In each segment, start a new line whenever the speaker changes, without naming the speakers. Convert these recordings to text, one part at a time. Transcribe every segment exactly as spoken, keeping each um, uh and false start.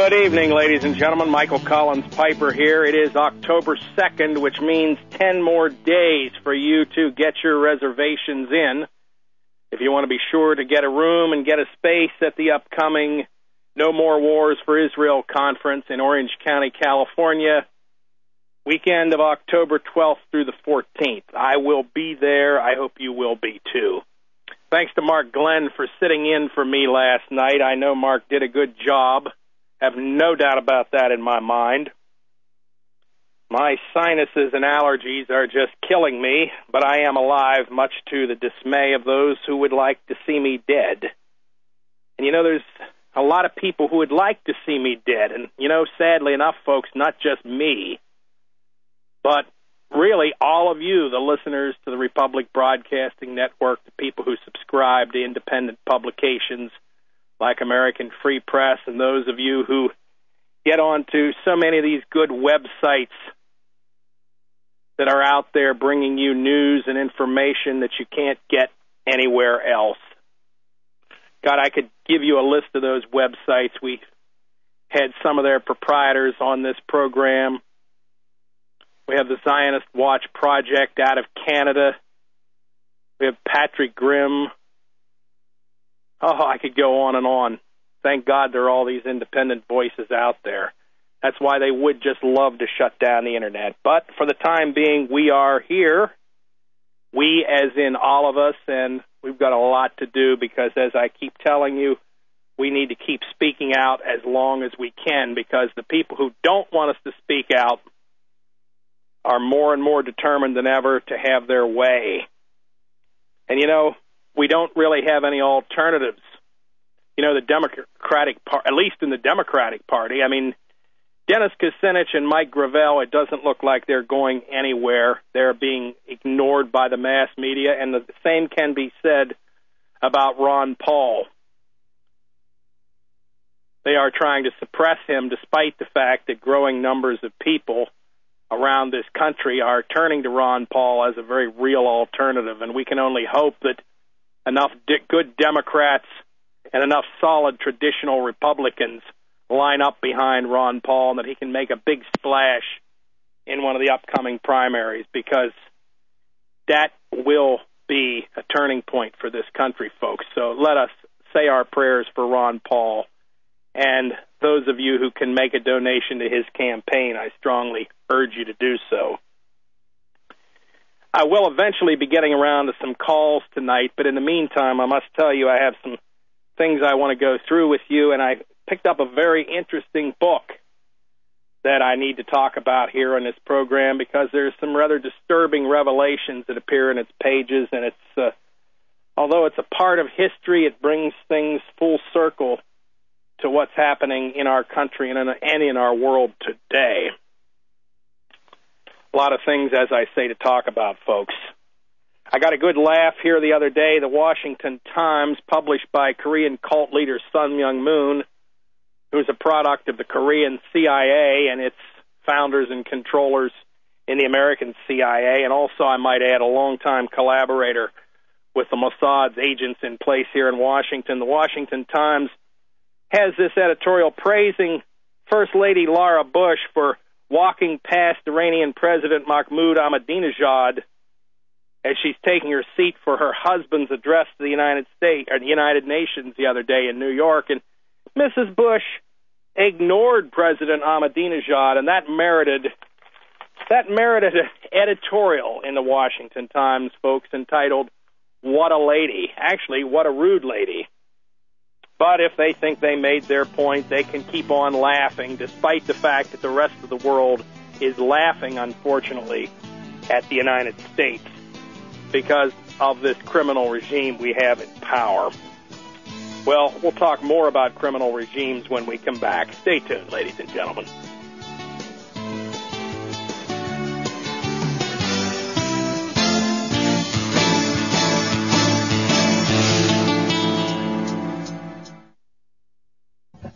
Good evening, ladies and gentlemen. Michael Collins Piper here. It is October second, which means ten more days for you to get your reservations in. If you want to be sure to get a room and get a space at the upcoming No More Wars for Israel conference in Orange County, California, weekend of October twelfth through the fourteenth. I will be there. I hope you will be, too. Thanks to Mark Glenn for sitting in for me last night. I know Mark did a good job. Have no doubt about that in my mind. My sinuses and allergies are just killing me, but I am alive, much to the dismay of those who would like to see me dead. And, you know, there's a lot of people who would like to see me dead. And, you know, sadly enough, folks, not just me, but really all of you, the listeners to the Republic Broadcasting Network, the people who subscribe to independent publications like American Free Press, and those of you who get onto so many of these good websites that are out there bringing you news and information that you can't get anywhere else. God, I could give you a list of those websites. We had some of their proprietors on this program. We have the Zionist Watch Project out of Canada. We have Patrick Grimm. Oh, I could go on and on. Thank God there are all these independent voices out there. That's why they would just love to shut down the Internet. But for the time being, we are here. We, as in all of us, and we've got a lot to do because, as I keep telling you, we need to keep speaking out as long as we can, because the people who don't want us to speak out are more and more determined than ever to have their way. And, you know, we don't really have any alternatives. You know, the Democratic Party, at least in the Democratic Party, I mean, Dennis Kucinich and Mike Gravel, it doesn't look like they're going anywhere. They're being ignored by the mass media, and the same can be said about Ron Paul. They are trying to suppress him despite the fact that growing numbers of people around this country are turning to Ron Paul as a very real alternative, and we can only hope that enough di- good Democrats and enough solid traditional Republicans line up behind Ron Paul and that he can make a big splash in one of the upcoming primaries, because that will be a turning point for this country, folks. So let us say our prayers for Ron Paul, and those of you who can make a donation to his campaign, I strongly urge you to do so. I will eventually be getting around to some calls tonight, but in the meantime, I must tell you I have some things I want to go through with you, and I picked up a very interesting book that I need to talk about here on this program, because there's some rather disturbing revelations that appear in its pages, and it's uh, although it's a part of history, it brings things full circle to what's happening in our country and in, and in our world today. A lot of things, as I say, to talk about, folks. I got a good laugh here the other day. The Washington Times, published by Korean cult leader Sun Myung Moon, who's a product of the Korean C I A and its founders and controllers in the American C I A, and also, I might add, a longtime collaborator with the Mossad's agents in place here in Washington. The Washington Times has this editorial praising First Lady Laura Bush for walking past Iranian President Mahmoud Ahmadinejad as she's taking her seat for her husband's address to the United States or the United Nations the other day in New York. And Missus Bush ignored President Ahmadinejad, and that merited that merited an editorial in the Washington Times, folks, entitled "What a Lady." Actually, what a rude lady. But if they think they made their point, they can keep on laughing, despite the fact that the rest of the world is laughing, unfortunately, at the United States because of this criminal regime we have in power. Well, we'll talk more about criminal regimes when we come back. Stay tuned, ladies and gentlemen.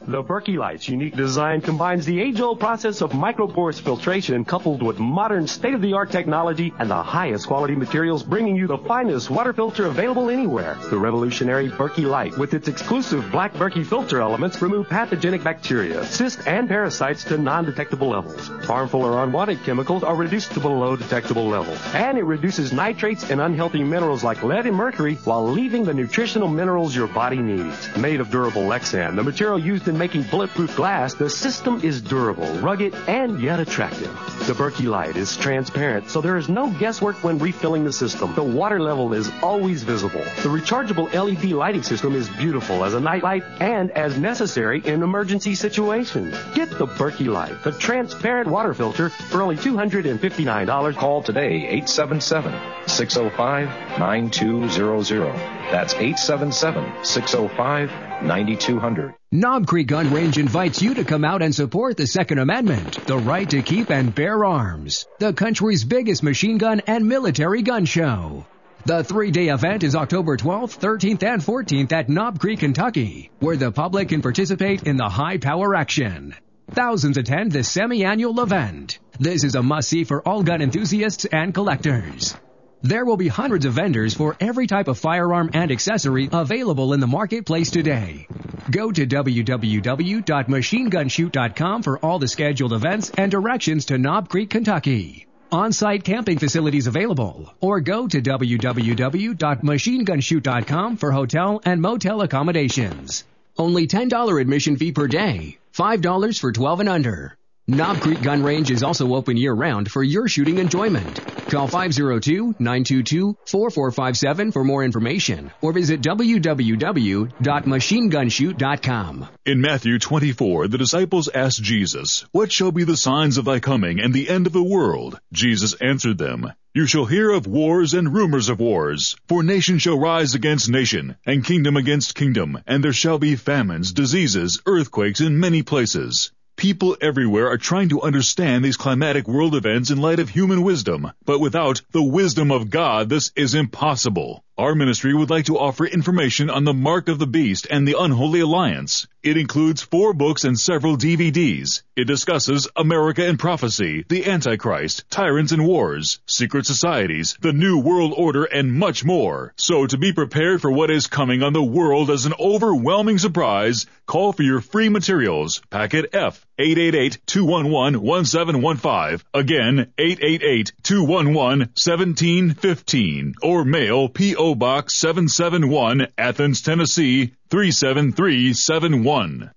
The Berkey Light's unique design combines the age-old process of microporous filtration coupled with modern state-of-the-art technology and the highest quality materials, bringing you the finest water filter available anywhere. The revolutionary Berkey Light, with its exclusive black Berkey filter elements, remove pathogenic bacteria, cysts, and parasites to non-detectable levels. Harmful or unwanted chemicals are reduced to below detectable levels. And it reduces nitrates and unhealthy minerals like lead and mercury while leaving the nutritional minerals your body needs. Made of durable Lexan, the material used in making bulletproof glass, the system is durable, rugged, and yet attractive. The Berkey Light is transparent, so there is no guesswork when refilling the system. The water level is always visible. The rechargeable L E D lighting system is beautiful as a night light and as necessary in emergency situations. Get the Berkey Light, the transparent water filter, for only two hundred fifty-nine dollars.
Call today, eight seven seven, six oh five, nine two zero zero. That's eight seven seven, six oh five, nine two zero zero.
Knob Creek Gun Range invites you to come out and support the Second Amendment, the right to keep and bear arms, the country's biggest machine gun and military gun show. The three-day event is October twelfth, thirteenth, and fourteenth at Knob Creek, Kentucky, where the public can participate in the high-power action. Thousands attend this semi-annual event. This is a must-see for all gun enthusiasts and collectors. There will be hundreds of vendors for every type of firearm and accessory available in the marketplace today. Go to w w w dot machine gun shoot dot com for all the scheduled events and directions to Knob Creek, Kentucky. On-site camping facilities available, or go to w w w dot machine gun shoot dot com for hotel and motel accommodations. Only ten dollars admission fee per day, five dollars for twelve and under. Knob Creek Gun Range is also open year-round for your shooting enjoyment. Call five oh two, nine two two, four four five seven for more information or visit w w w dot machine gun shoot dot com.
In Matthew twenty-four, the disciples asked Jesus, "What shall be the signs of thy coming and the end of the world?" Jesus answered them, "You shall hear of wars and rumors of wars. For nation shall rise against nation, and kingdom against kingdom, and there shall be famines, diseases, earthquakes in many places." People everywhere are trying to understand these climatic world events in light of human wisdom, but without the wisdom of God, this is impossible. Our ministry would like to offer information on the Mark of the Beast and the Unholy Alliance. It includes four books and several D V Ds. It discusses America and prophecy, the Antichrist, tyrants and wars, secret societies, the New World Order, and much more. So to be prepared for what is coming on the world as an overwhelming surprise, call for your free materials. Packet F, eight eight eight, two one one, one seven one five. Again, eight eight eight, two one one, one seven one five. Or mail P O Box seven seven one, Athens, Tennessee, three seven three seven one.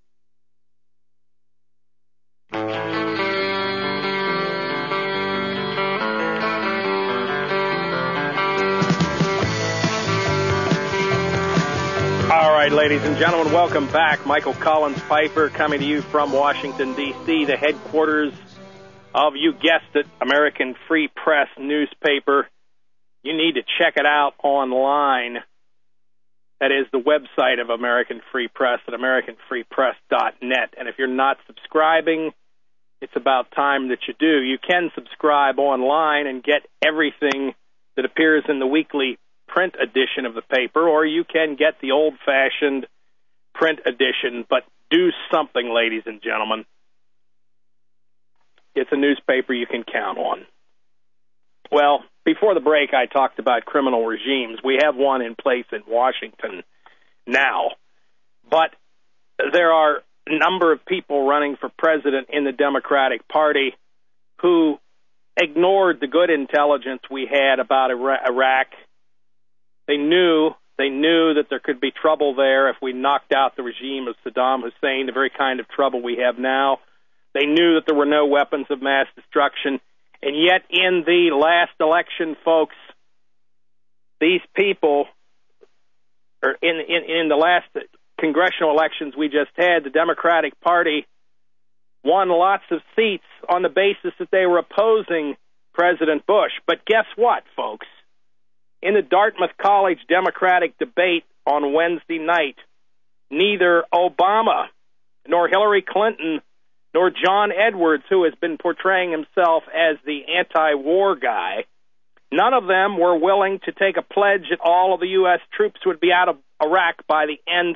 All right, ladies and gentlemen, welcome back. Michael Collins Piper coming to you from Washington, D C, the headquarters of, you guessed it, American Free Press newspaper. You need to check it out online. That is the website of American Free Press at american free press dot net. And if you're not subscribing, it's about time that you do. You can subscribe online and get everything that appears in the weekly print edition of the paper, or you can get the old-fashioned print edition. But do something, ladies and gentlemen. It's a newspaper you can count on. Well, before the break, I talked about criminal regimes. We have one in place in Washington now. But there are a number of people running for president in the Democratic Party who ignored the good intelligence we had about Iraq. They knew they knew that there could be trouble there if we knocked out the regime of Saddam Hussein, the very kind of trouble we have now. They knew that there were no weapons of mass destruction. And yet in the last election, folks, these people, or in, in, in the last congressional elections we just had, the Democratic Party won lots of seats on the basis that they were opposing President Bush. But guess what, folks? In the Dartmouth College Democratic debate on Wednesday night, neither Obama nor Hillary Clinton nor John Edwards, who has been portraying himself as the anti-war guy, none of them were willing to take a pledge that all of the U S troops would be out of Iraq by the end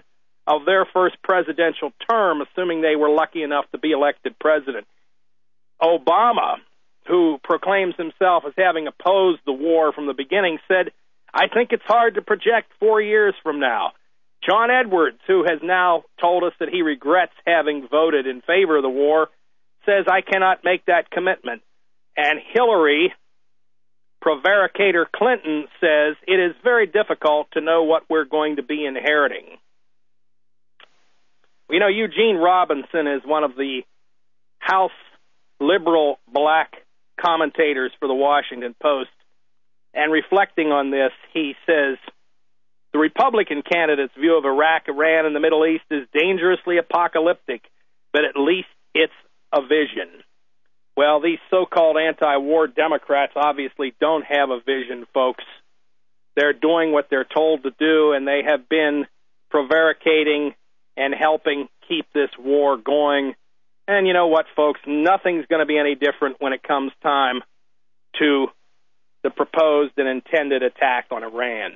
of their first presidential term, assuming they were lucky enough to be elected president. Obama, who proclaims himself as having opposed the war from the beginning, said, I think it's hard to project four years from now. John Edwards, who has now told us that he regrets having voted in favor of the war, says, I cannot make that commitment. And Hillary, prevaricator Clinton, says, it is very difficult to know what we're going to be inheriting. You know, Eugene Robinson is one of the House liberal black commentators for the Washington Post, and reflecting on this, he says, the Republican candidate's view of Iraq, Iran, and the Middle East is dangerously apocalyptic, but at least it's a vision. Well, these so-called anti-war Democrats obviously don't have a vision, folks. They're doing what they're told to do, and they have been prevaricating and helping keep this war going. And you know what, folks? Nothing's going to be any different when it comes time to the proposed and intended attack on Iran.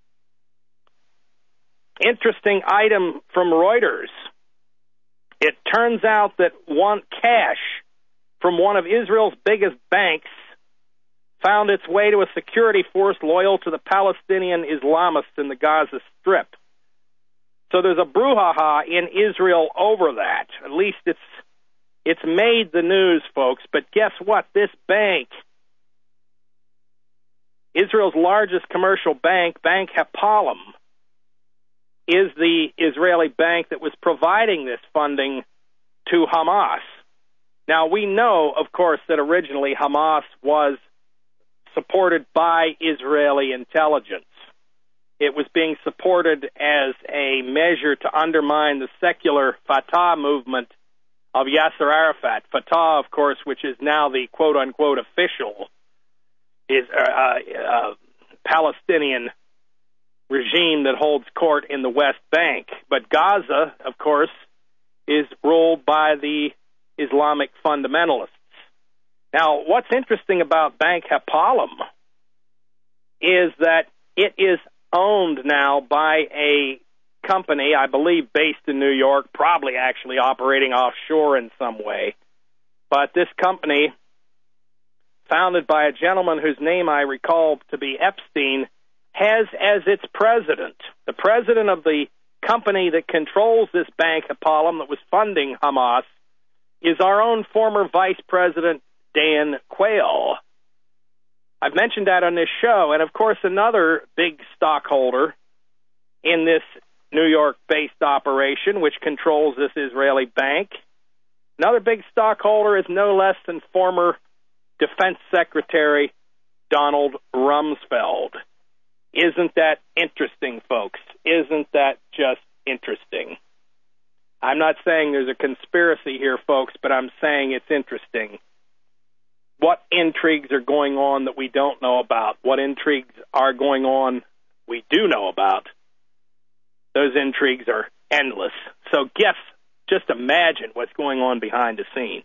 Interesting item from Reuters. It turns out that one cash from one of Israel's biggest banks found its way to a security force loyal to the Palestinian Islamists in the Gaza Strip. So there's a brouhaha in Israel over that. At least it's it's made the news, folks. But guess what? This bank, Israel's largest commercial bank, Bank Hapoalim, is the Israeli bank that was providing this funding to Hamas. Now, we know, of course, that originally Hamas was supported by Israeli intelligence. It was being supported as a measure to undermine the secular Fatah movement of Yasser Arafat. Fatah, of course, which is now the quote-unquote official is uh, uh, Palestinian regime that holds court in the West Bank. But Gaza, of course, is ruled by the Islamic fundamentalists. Now, what's interesting about Bank Hapoalim is that it is owned now by a company, I believe based in New York, probably actually operating offshore in some way. But this company, founded by a gentleman whose name I recall to be Epstein, has as its president, the president of the company that controls this Bank Hapoalim that was funding Hamas, is our own former vice president, Dan Quayle. I've mentioned that on this show. And, of course, another big stockholder in this New York-based operation, which controls this Israeli bank, another big stockholder is no less than former Defense Secretary Donald Rumsfeld. Isn't that interesting, folks? Isn't that just interesting? I'm not saying there's a conspiracy here, folks, but I'm saying it's interesting. What intrigues are going on that we don't know about? What intrigues are going on we do know about? Those intrigues are endless. So guess, just imagine what's going on behind the scenes.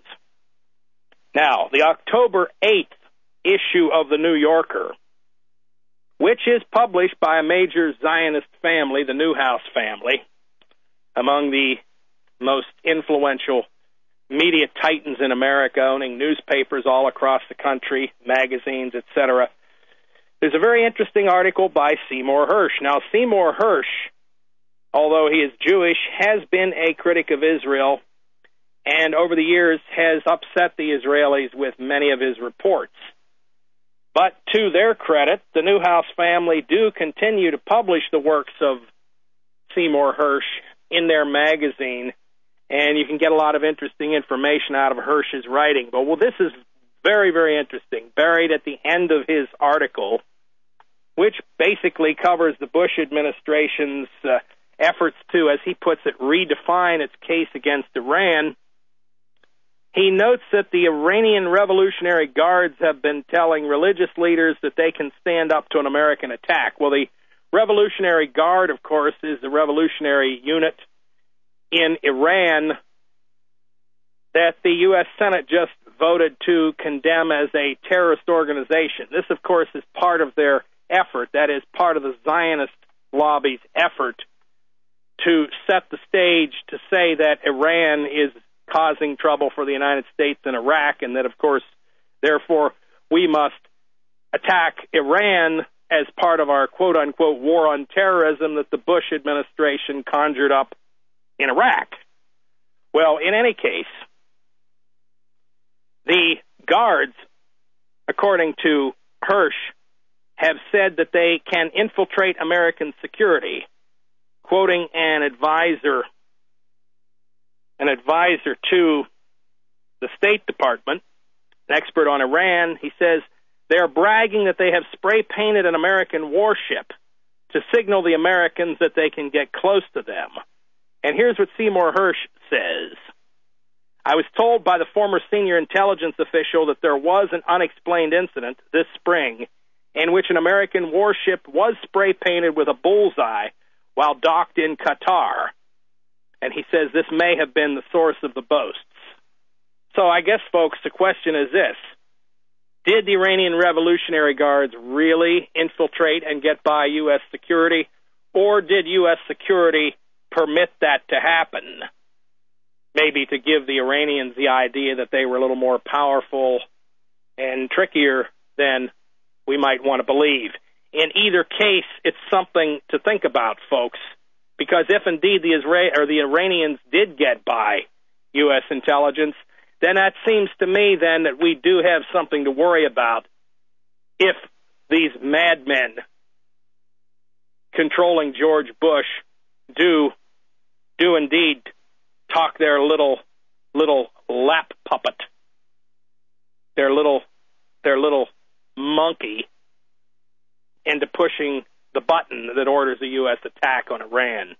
Now, the October eighth issue of the New Yorker, which is published by a major Zionist family, the Newhouse family, among the most influential media titans in America, owning newspapers all across the country, magazines, et cetera. There's a very interesting article by Seymour Hersh. Now, Seymour Hersh, although he is Jewish, has been a critic of Israel, and over the years has upset the Israelis with many of his reports. But to their credit, the Newhouse family do continue to publish the works of Seymour Hersh in their magazine, and you can get a lot of interesting information out of Hersh's writing. But, well, this is very, very interesting. Buried at the end of his article, which basically covers the Bush administration's uh, efforts to, as he puts it, redefine its case against Iran, he notes that the Iranian Revolutionary Guards have been telling religious leaders that they can stand up to an American attack. Well, the Revolutionary Guard, of course, is the revolutionary unit in Iran that the U S Senate just voted to condemn as a terrorist organization. This, of course, is part of their effort. That is part of the Zionist lobby's effort to set the stage to say that Iran is causing trouble for the United States in Iraq, and that, of course, therefore, we must attack Iran as part of our quote-unquote war on terrorism that the Bush administration conjured up in Iraq. Well, in any case, the guards, according to Hersh, have said that they can infiltrate American security, quoting an advisor, an advisor to the State Department, an expert on Iran. He says they are bragging that they have spray-painted an American warship to signal the Americans that they can get close to them. And here's what Seymour Hersh says. I was told by the former senior intelligence official that there was an unexplained incident this spring in which an American warship was spray-painted with a bullseye while docked in Qatar. And he says this may have been the source of the boasts. So I guess, folks, the question is this. Did the Iranian Revolutionary Guards really infiltrate and get by U S security, or did U S security permit that to happen? Maybe to give the Iranians the idea that they were a little more powerful and trickier than we might want to believe. In either case, it's something to think about, folks, because if indeed the Isra- or the Iranians did get by U S intelligence, then that seems to me then that we do have something to worry about if these madmen controlling George Bush do do indeed talk their little little lap puppet, their little their little monkey into pushing the button that orders a U S attack on Iran.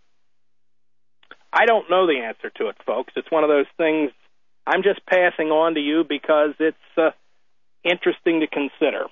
I don't know the answer to it, folks. It's one of those things I'm just passing on to you because it's uh, interesting to consider.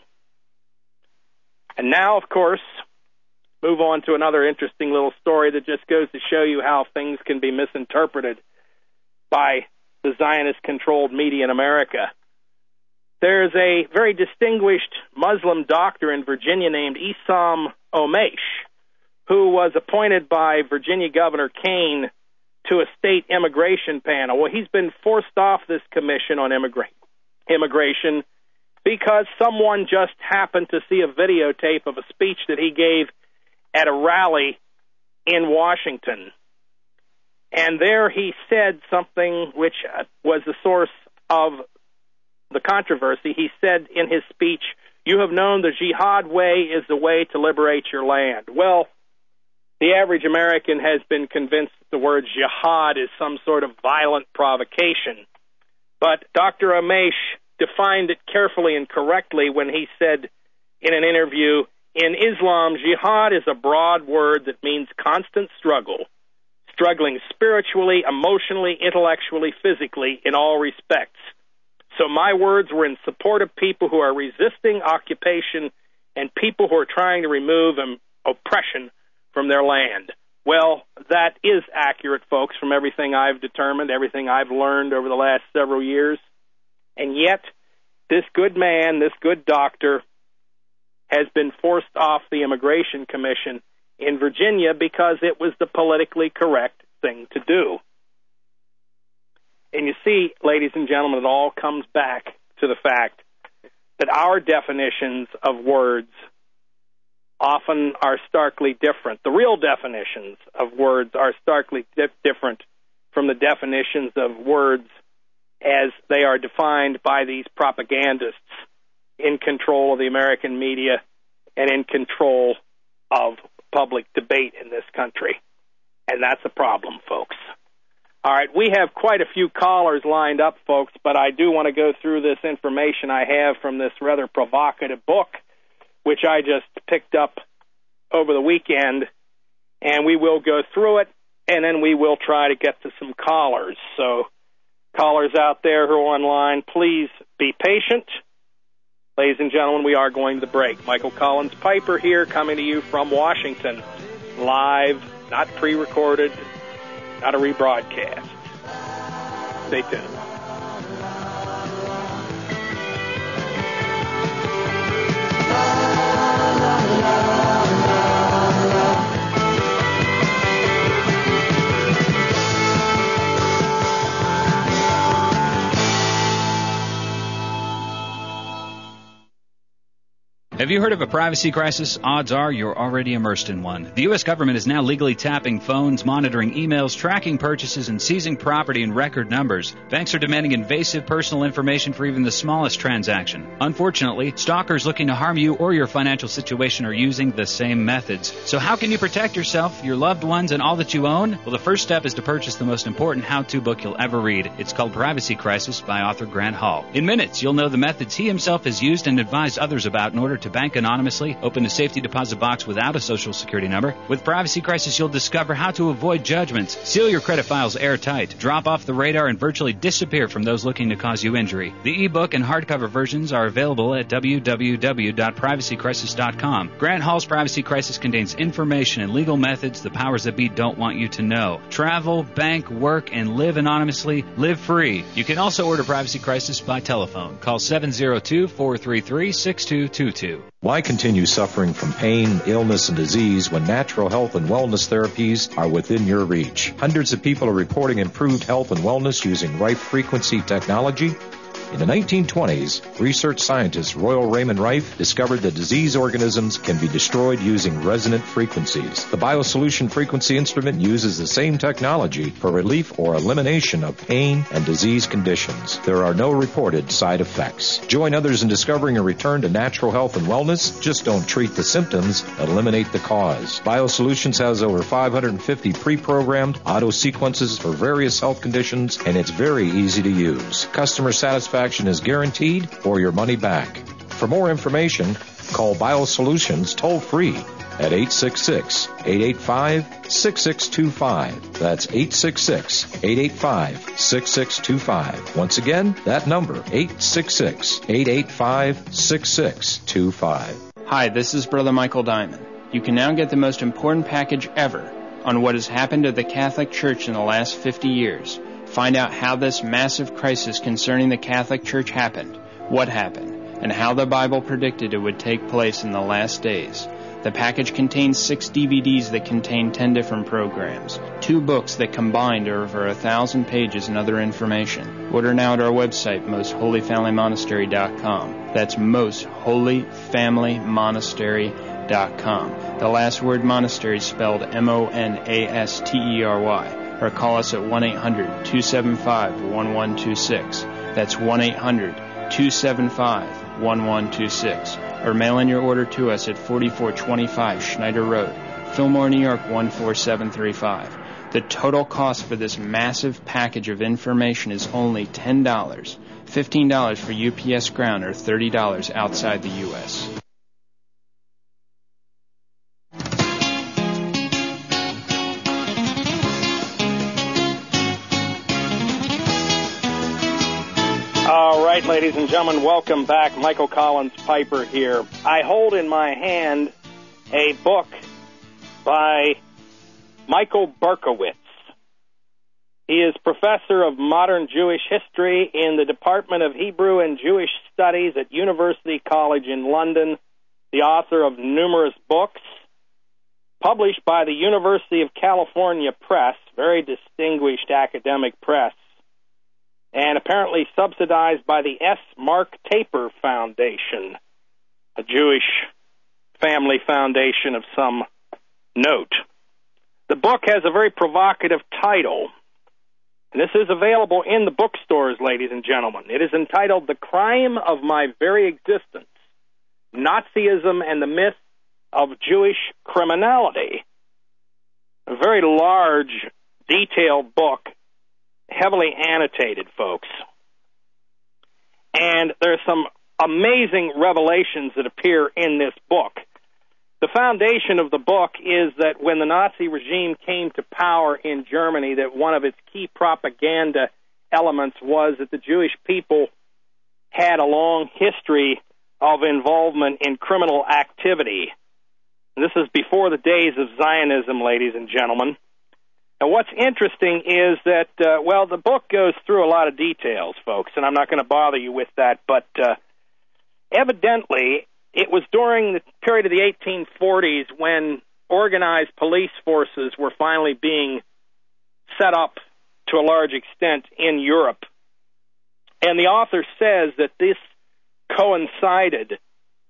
And now, of course, move on to another interesting little story that just goes to show you how things can be misinterpreted by the Zionist-controlled media in America. There's a very distinguished Muslim doctor in Virginia named Issam Omesh, who was appointed by Virginia Governor Kaine to a state immigration panel. Well, he's been forced off this commission on immigra- immigration because someone just happened to see a videotape of a speech that he gave at a rally in Washington. And there he said something which was the source of the controversy. He said in his speech, "You have known the jihad way is the way to liberate your land." Well, the average American has been convinced that the word jihad is some sort of violent provocation. But Doctor Omesh defined it carefully and correctly when he said in an interview, "In Islam, jihad is a broad word that means constant struggle, struggling spiritually, emotionally, intellectually, physically, in all respects. So my words were in support of people who are resisting occupation and people who are trying to remove um, oppression from their land." Well, that is accurate, folks, from everything I've determined, everything I've learned over the last several years. And yet, this good man, this good doctor, has been forced off the Immigration Commission in Virginia because it was the politically correct thing to do. And you see, ladies and gentlemen, it all comes back to the fact that our definitions of words often are starkly different. The real definitions of words are starkly di- different from the definitions of words as they are defined by these propagandists in control of the American media and in control of public debate in this country. And that's a problem, folks. All right, we have quite a few callers lined up, folks, but I do want to go through this information I have from this rather provocative book, which I just picked up over the weekend, and we will go through it, and then we will try to get to some callers. So, callers out there who are online, please be patient. Ladies and gentlemen, we are going to the break. Michael Collins Piper here, coming to you from Washington, live, not pre-recorded, not a rebroadcast. Stay tuned.
Have you heard of a privacy crisis? Odds are you're already immersed in one. The U S government is now legally tapping phones, monitoring emails, tracking purchases, and seizing property in record numbers. Banks are demanding invasive personal information for even the smallest transaction. Unfortunately, stalkers looking to harm you or your financial situation are using the same methods. So how can you protect yourself, your loved ones, and all that you own? Well, the first step is to purchase the most important how-to book you'll ever read. It's called Privacy Crisis by author Grant Hall. In minutes, you'll know the methods he himself has used and advised others about in order to bank anonymously, open a safety deposit box without a social security number. With Privacy Crisis, you'll discover how to avoid judgments, seal your credit files airtight, drop off the radar, and virtually disappear from those looking to cause you injury. The ebook and hardcover versions are available at w w w dot privacy crisis dot com. Grant Hall's Privacy Crisis contains information and legal methods the powers that be don't want you to know. Travel, bank, work, and live anonymously. Live free. You can also order Privacy Crisis by telephone. Call seven zero two, four three three, six two two two.
Why continue suffering from pain, illness, and disease when natural health and wellness therapies are within your reach? Hundreds of people are reporting improved health and wellness using Rife frequency technology. In the nineteen twenties, research scientist Royal Raymond Rife discovered that disease organisms can be destroyed using resonant frequencies. The BioSolution frequency instrument uses the same technology for relief or elimination of pain and disease conditions. There are no reported side effects. Join others in discovering a return to natural health and wellness. Just don't treat the symptoms, eliminate the cause. BioSolutions has over five hundred fifty pre-programmed auto sequences for various health conditions, and it's very easy to use. Customer satisfaction is guaranteed or your money back. For more information, call BioSolutions toll-free at eight six six, eight eight five, six six two five. That's eight six six, eight eight five, six six two five. Once again, that number, eight six six, eight eight five, six six two five.
Hi, this is Brother Michael Diamond. You can now get the most important package ever on what has happened to the Catholic Church in the last fifty years. Find out how this massive crisis concerning the Catholic Church happened, what happened, and how the Bible predicted it would take place in the last days. The package contains six D V Ds that contain ten different programs, two books that combined are over a thousand pages and other information. Order now at our website, most holy family monastery dot com. That's most holy family monastery dot com. The last word monastery is spelled M O N A S T E R Y. Or call us at one eight hundred, two seven five, one one two six. That's one eight hundred, two seven five, one one two six. Or mail in your order to us at forty-four twenty-five Schneider Road, Fillmore, New York one four seven three five. The total cost for this massive package of information is only ten dollars. fifteen dollars for U P S ground or thirty dollars outside the U S
All right, ladies and gentlemen, welcome back. Michael Collins Piper here. I hold in my hand a book by Michael Berkowitz. He is professor of modern Jewish history in the Department of Hebrew and Jewish Studies at University College in London, the author of numerous books, published by the University of California Press, very distinguished academic press, and apparently subsidized by the S. Mark Taper Foundation, a Jewish family foundation of some note. The book has a very provocative title, and this is available in the bookstores, ladies and gentlemen. It is entitled The Crime of My Very Existence, Nazism and the Myth of Jewish Criminality. A very large, detailed book, heavily annotated, folks. And there's some amazing revelations that appear in this book. The foundation of the book is that when the Nazi regime came to power in Germany, that one of its key propaganda elements was that the Jewish people had a long history of involvement in criminal activity. And this is before the days of Zionism, ladies and gentlemen. And what's interesting is that, uh, well, the book goes through a lot of details, folks, and I'm not going to bother you with that, but uh, evidently it was during the period of the eighteen forties when organized police forces were finally being set up to a large extent in Europe. And the author says that this coincided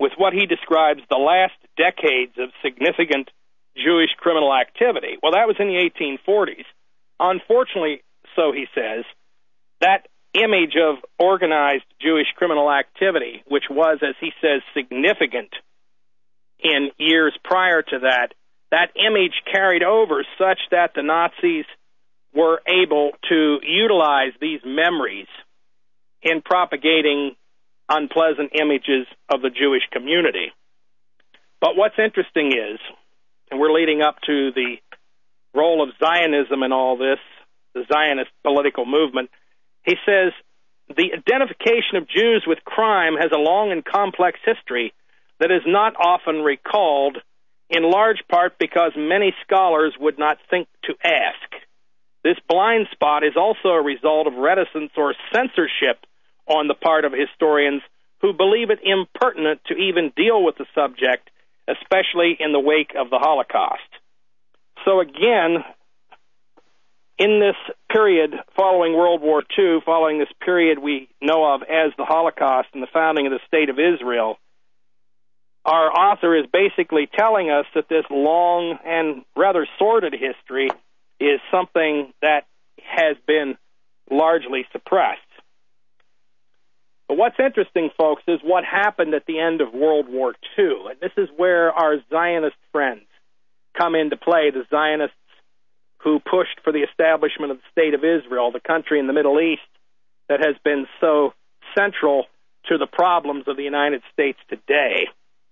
with what he describes the last decades of significant Jewish criminal activity. Well, that was in the eighteen forties. Unfortunately, so he says, that image of organized Jewish criminal activity, which was, as he says, significant in years prior to that, that image carried over such that the Nazis were able to utilize these memories in propagating unpleasant images of the Jewish community. But what's interesting is, and we're leading up to the role of Zionism in all this, the Zionist political movement, he says, the identification of Jews with crime has a long and complex history that is not often recalled, in large part because many scholars would not think to ask. This blind spot is also a result of reticence or censorship on the part of historians who believe it impertinent to even deal with the subject, especially in the wake of the Holocaust. So again, in this period following World War Two, following this period we know of as the Holocaust and the founding of the State of Israel, our author is basically telling us that this long and rather sordid history is something that has been largely suppressed. But what's interesting, folks, is what happened at the end of World War Two. And this is where our Zionist friends come into play, the Zionists who pushed for the establishment of the State of Israel, the country in the Middle East that has been so central to the problems of the United States today.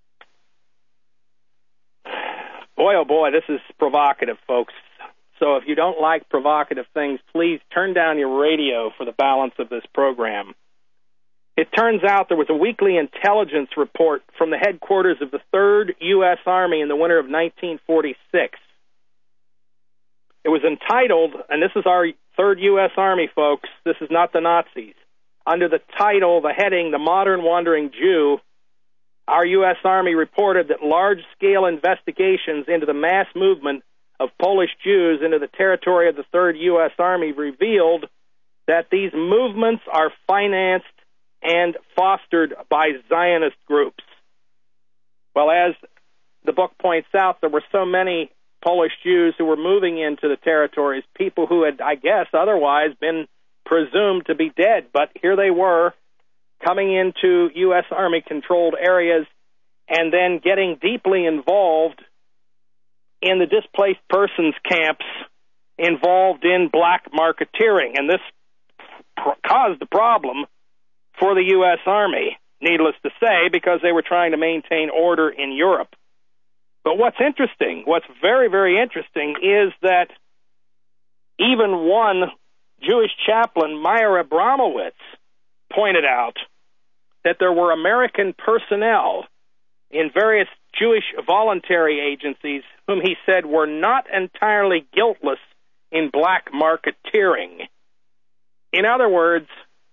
Boy, oh boy, this is provocative, folks. So if you don't like provocative things, please turn down your radio for the balance of this program. It turns out there was a weekly intelligence report from the headquarters of the third U S Army in the winter of nineteen forty-six. It was entitled, and this is our third U S Army, folks, this is not the Nazis, under the title, the heading, The Modern Wandering Jew, our U S Army reported that large-scale investigations into the mass movement of Polish Jews into the territory of the third U S Army revealed that these movements are financed and fostered by Zionist groups. Well, as the book points out, there were so many Polish Jews who were moving into the territories, people who had, I guess, otherwise been presumed to be dead. But here they were, coming into U S Army-controlled areas and then getting deeply involved in the displaced persons camps involved in black marketeering. And this pr- caused the problem for the U S Army, needless to say, because they were trying to maintain order in Europe. But what's interesting, what's very, very interesting, is that even one Jewish chaplain, Meyer Abramowitz, pointed out that there were American personnel in various Jewish voluntary agencies whom he said were not entirely guiltless in black marketeering. In other words,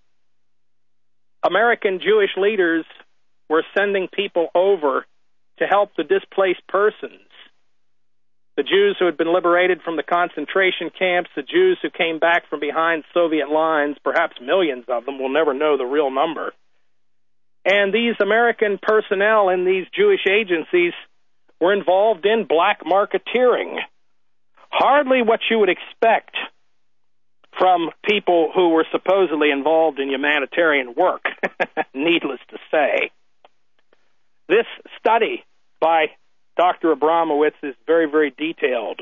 American Jewish leaders were sending people over to help the displaced persons, the Jews who had been liberated from the concentration camps, the Jews who came back from behind Soviet lines, perhaps millions of them, we'll never know the real number. And these American personnel in these Jewish agencies were involved in black marketeering. Hardly what you would expect from people who were supposedly involved in humanitarian work, needless to say. This study by Doctor Abramowitz is very, very detailed.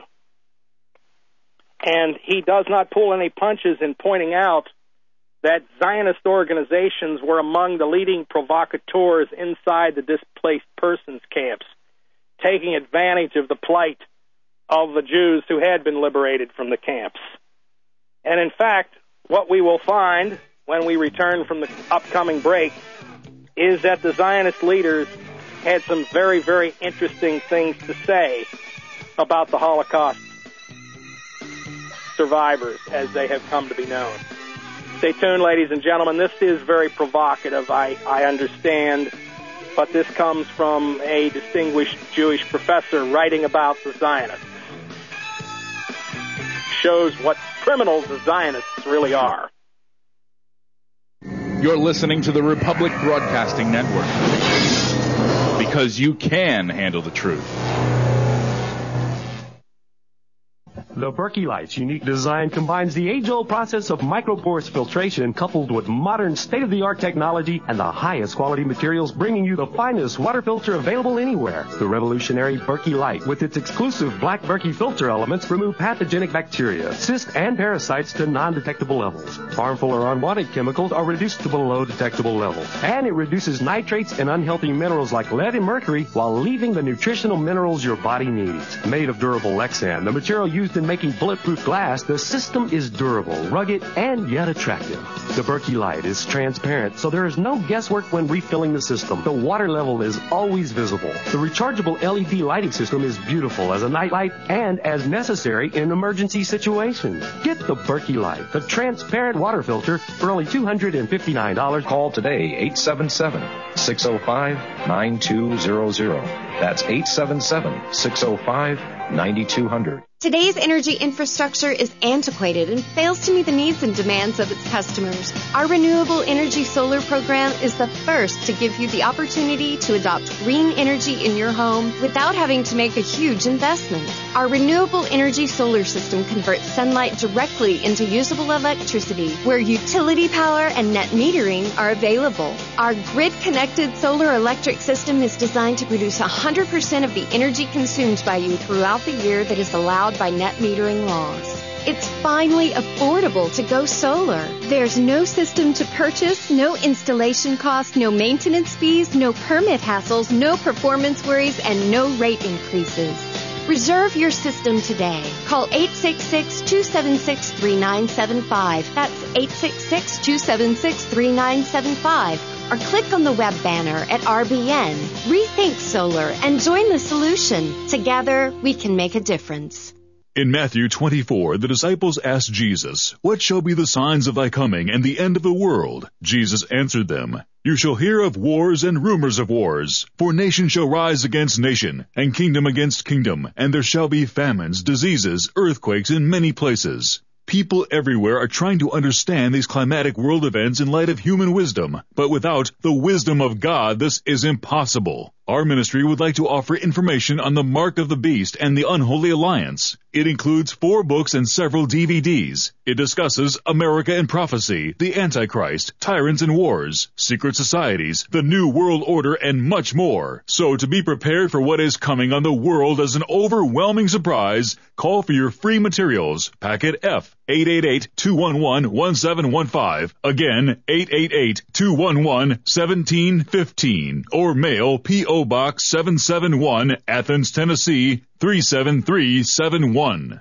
And he does not pull any punches in pointing out that Zionist organizations were among the leading provocateurs inside the displaced persons camps, taking advantage of the plight of the Jews who had been liberated from the camps. And in fact, what we will find when we return from the upcoming break is that the Zionist leaders had some very, very interesting things to say about the Holocaust survivors as they have come to be known. Stay tuned, ladies and gentlemen. This is very provocative, I, I understand, but this comes from a distinguished Jewish professor writing about the Zionists. Shows what criminals the Zionists really are.
You're listening to the Republic Broadcasting Network. because you can handle the truth.
The Berkey Light's unique design combines the age-old process of microporous filtration coupled with modern state-of-the-art technology and the highest quality materials, bringing you the finest water filter available anywhere. The revolutionary Berkey Light, with its exclusive black Berkey filter elements, remove pathogenic bacteria, cysts, and parasites to non-detectable levels. Harmful or unwanted chemicals are reduced to below detectable levels. And it reduces nitrates and unhealthy minerals like lead and mercury while leaving the nutritional minerals your body needs. Made of durable Lexan, the material used in making bulletproof glass, the system is durable, rugged, and yet attractive. The Berkey Light is transparent, so there is no guesswork when refilling the system. The water level is always visible. The rechargeable L E D lighting system is beautiful as a night light and as necessary in emergency situations. Get the Berkey Light, the transparent water filter, for only two hundred fifty-nine dollars.
Call today, eight seven seven, six oh five, nine two zero zero. That's eight seven seven, six oh five, nine two zero zero.
Today's energy infrastructure is antiquated and fails to meet the needs and demands of its customers. Our Renewable Energy Solar program is the first to give you the opportunity to adopt green energy in your home without having to make a huge investment. Our Renewable Energy Solar system converts sunlight directly into usable electricity where utility power and net metering are available. Our grid-connected solar electric system is designed to produce one hundred percent of the energy consumed by you throughout the year that is allowed by net metering laws. It's finally affordable to go solar. There's no system to purchase, no installation costs, no maintenance fees, no permit hassles, no performance worries, and no rate increases. Reserve your system today. Call eight six six, two seven six, three nine seven five. That's eight six six, two seven six, three nine seven five. Or click on the web banner at R B N. Rethink solar and join the solution. Together, we can make a difference.
In Matthew twenty-four, the disciples asked Jesus, "What shall be the signs of thy coming and the end of the world?" Jesus answered them, "You shall hear of wars and rumors of wars. For nation shall rise against nation, and kingdom against kingdom, and there shall be famines, diseases, earthquakes in many places." People everywhere are trying to understand these climatic world events in light of human wisdom, but without the wisdom of God, this is impossible. Our ministry would like to offer information on the Mark of the Beast and the Unholy Alliance. It includes four books and several D V Ds. It discusses America and prophecy, the Antichrist, tyrants and wars, secret societies, the New World Order, and much more. So to be prepared for what is coming on the world as an overwhelming surprise, call for your free materials. Packet F, eight eight eight, two one one, one seven one five. Again, eight eight eight, two one one, one seven one five. Or mail P O Box seven seven one, Athens, Tennessee, three seven three seven one.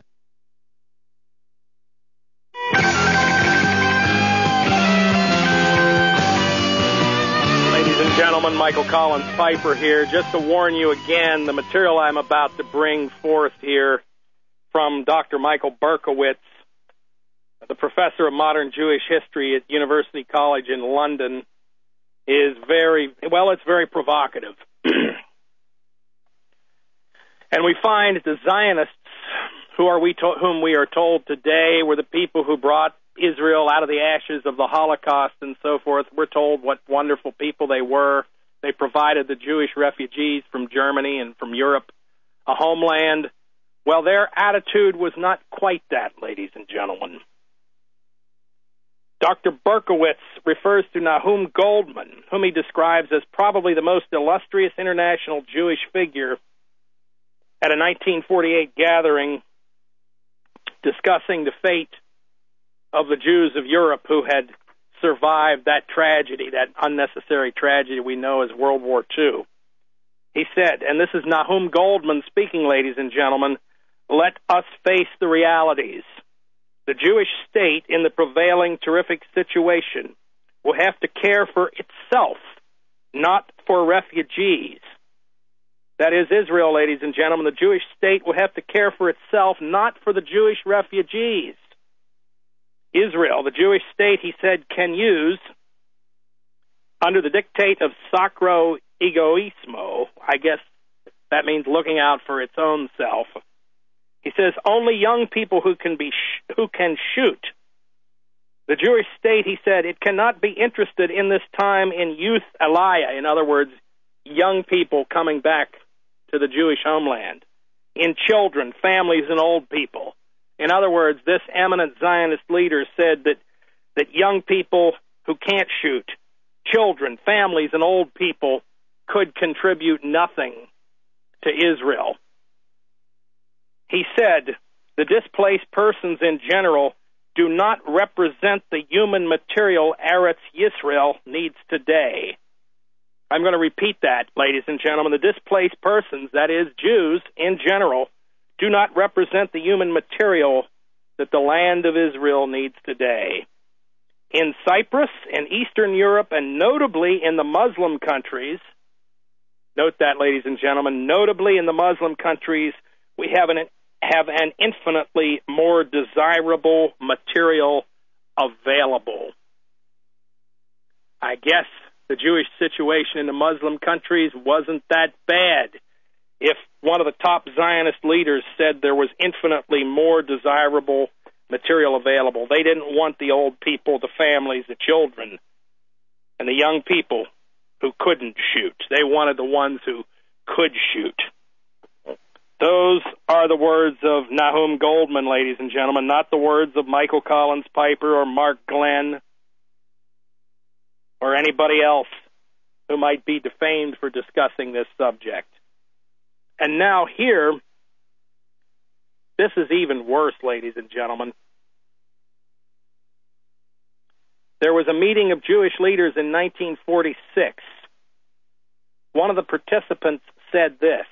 Ladies and gentlemen, Michael Collins Piper here. Just to warn you again, the material I'm about to bring forth here from Doctor Michael Berkowitz, the professor of modern Jewish history at University College in London, is very, well, it's very provocative. And we find the Zionists, who are we to- whom we are told today were the people who brought Israel out of the ashes of the Holocaust and so forth. We're told what wonderful people they were. They provided the Jewish refugees from Germany and from Europe a homeland. Well, their attitude was not quite that, ladies and gentlemen. Doctor Berkowitz refers to Nahum Goldman, whom he describes as probably the most illustrious international Jewish figure, at a nineteen forty-eight gathering discussing the fate of the Jews of Europe who had survived that tragedy, that unnecessary tragedy we know as World War Two. He said, and this is Nahum Goldman speaking, ladies and gentlemen, "Let us face the realities. The Jewish state in the prevailing terrific situation will have to care for itself, not for refugees." That is Israel, ladies and gentlemen. The Jewish state will have to care for itself, not for the Jewish refugees. Israel, the Jewish state, he said, can use, under the dictate of sacro egoismo, I guess that means looking out for its own self. He says, only young people who can be sh- who can shoot. The Jewish state, he said, it cannot be interested in this time in youth aliyah, in other words, young people coming back to the Jewish homeland, in children, families, and old people. In other words, this eminent Zionist leader said that, that young people who can't shoot, children, families, and old people could contribute nothing to Israel. He said, the displaced persons in general do not represent the human material Eretz Yisrael needs today. I'm going to repeat that, ladies and gentlemen. The displaced persons, that is, Jews in general, do not represent the human material that the land of Israel needs today. In Cyprus, in Eastern Europe, and notably in the Muslim countries, note that, ladies and gentlemen, notably in the Muslim countries, we have an have an infinitely more desirable material available. I guess the Jewish situation in the Muslim countries wasn't that bad if one of the top Zionist leaders said there was infinitely more desirable material available. They didn't want the old people, the families, the children, and the young people who couldn't shoot. They wanted the ones who could shoot. Those are the words of Nahum Goldman, ladies and gentlemen, not the words of Michael Collins Piper or Mark Glenn or anybody else who might be defamed for discussing this subject. And now here, this is even worse, ladies and gentlemen. There was a meeting of Jewish leaders in nineteen forty-six. One of the participants said this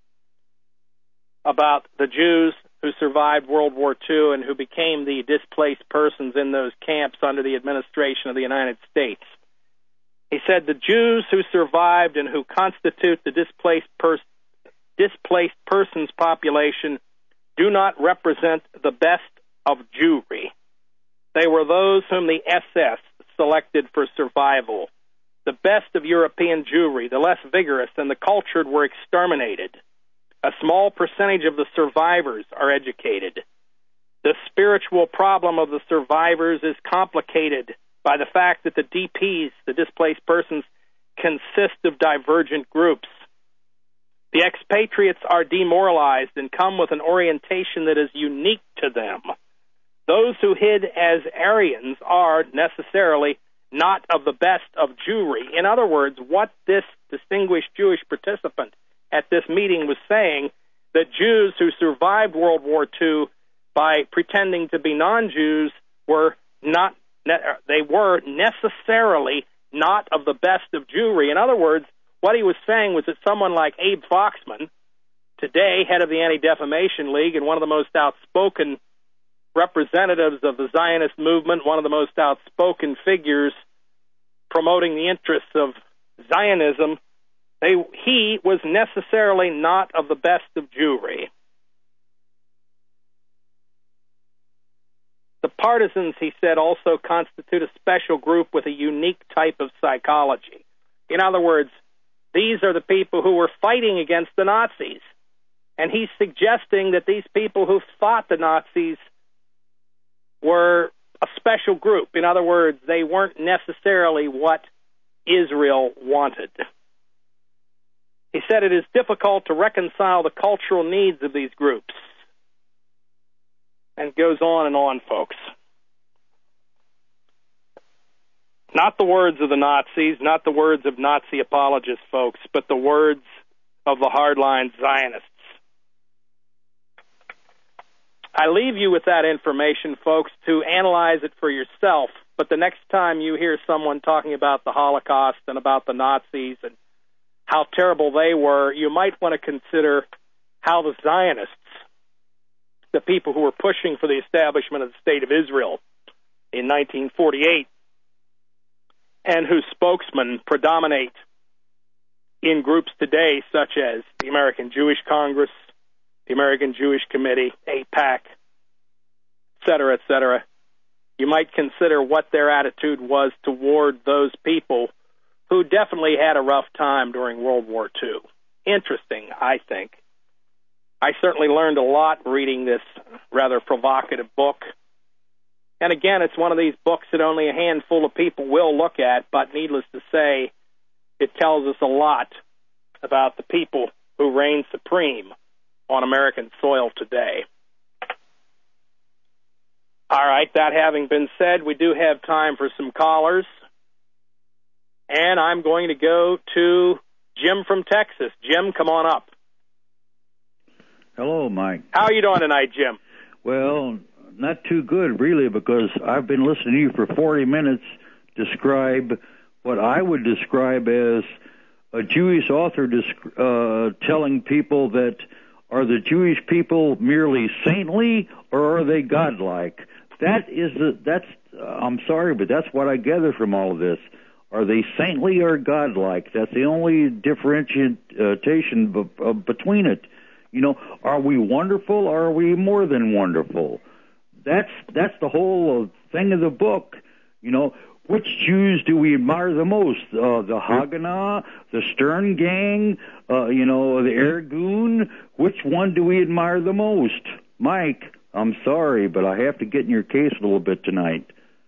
about the Jews who survived World War Two and who became the displaced persons in those camps under the administration of the United States. He said, the Jews who survived and who constitute the displaced, pers- displaced persons population do not represent the best of Jewry. They were those whom the S S selected for survival. The best of European Jewry, the less vigorous and the cultured, were exterminated. A small percentage of the survivors are educated. The spiritual problem of the survivors is complicated by the fact that the D Ps, the displaced persons, consist of divergent groups. The expatriates are demoralized and come with an orientation that is unique to them. Those who hid as Aryans are necessarily not of the best of Jewry. In other words, what this distinguished Jewish participant at this meeting was saying, that Jews who survived World War Two by pretending to be non-Jews were not, they were necessarily not of the best of Jewry. In other words, what he was saying was that someone like Abe Foxman, today head of the Anti-Defamation League and one of the most outspoken representatives of the Zionist movement, one of the most outspoken figures promoting the interests of Zionism, they, he was necessarily not of the best of Jewry. The partisans, he said, also constitute a special group with a unique type of psychology. In other words, these are the people who were fighting against the Nazis. And he's suggesting that these people who fought the Nazis were a special group. In other words, they weren't necessarily what Israel wanted. He said it is difficult to reconcile the cultural needs of these groups. And goes on and on, folks. Not the words of the Nazis, not the words of Nazi apologists, folks, but the words of the hardline Zionists. I leave you with that information, folks, to analyze it for yourself, but the next time you hear someone talking about the Holocaust and about the Nazis and how terrible they were, you might want to consider how the Zionists, the people who were pushing for the establishment of the State of Israel in nineteen forty-eight, and whose spokesmen predominate in groups today such as the American Jewish Congress, the American Jewish Committee, AIPAC, et cetera, et cetera. You might consider what their attitude was toward those people who definitely had a rough time during World War Two. Interesting, I think. I certainly learned a lot reading this rather provocative book. And again, it's one of these books that only a handful of people will look at, but needless to say, it tells us a lot about the people who reign supreme on American soil today. All right, that having been said, we do have time for some callers. And I'm going to go to Jim from Texas. Jim, come on up.
Hello, Mike.
How are you doing tonight, Jim?
Well, not too good, really, because I've been listening to you for forty minutes describe what I would describe as a Jewish author uh, telling people that are the Jewish people merely saintly or are they godlike? That is the, that's, uh, I'm sorry, but that's what I gather from all of this. Are they saintly or godlike? That's the only differentiation b- uh, between it. You know, are we wonderful or are we more than wonderful? That's that's the whole thing of the book. You know, which Jews do we admire the most? Uh, the Haganah, the Stern Gang, uh, you know, the Irgun? Which one do we admire the most? Mike, I'm sorry, but I have to get in your case a little bit tonight.